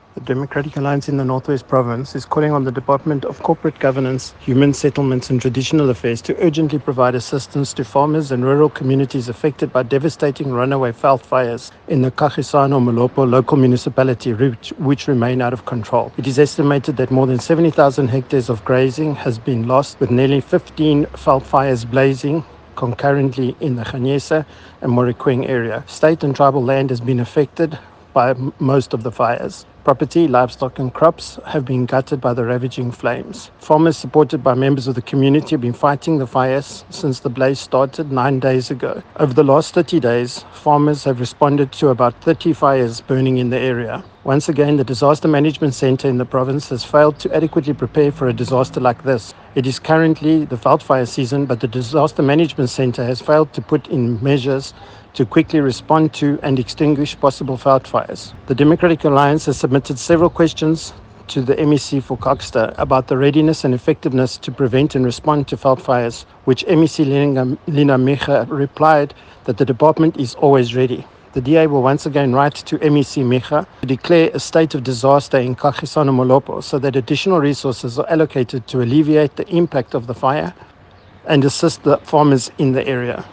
The Democratic Alliance in the Northwest Province is calling on the Department of Corporate Governance, Human Settlements and Traditional Affairs to urgently provide assistance to farmers and rural communities affected by devastating runaway veld fires in the Kagisono Molopo local municipality, which remain out of control. It is estimated that more than 70,000 hectares of grazing has been lost, with nearly 15 veld fires blazing concurrently in the Khanyesa and Morikweng area. State and tribal land has been affected by most of the fires. Property, livestock and crops have been gutted by the ravaging flames. Farmers supported by members of the community have been fighting the fires since the blaze started 9 days ago. Over the last 30 days, farmers have responded to about 30 fires burning in the area. Once again, the Disaster Management Centre in the province has failed to adequately prepare for a disaster like this. It is currently the wildfire season, but the Disaster Management Centre has failed to put in measures to quickly respond to and extinguish possible wildfires. The Democratic Alliance has submitted several questions to the MEC for Koksta about the readiness and effectiveness to prevent and respond to wildfires, which MEC Lina Micha replied that the department is always ready. The DA will once again write to MEC Micha to declare a state of disaster in Kagisono Molopo so that additional resources are allocated to alleviate the impact of the fire and assist the farmers in the area.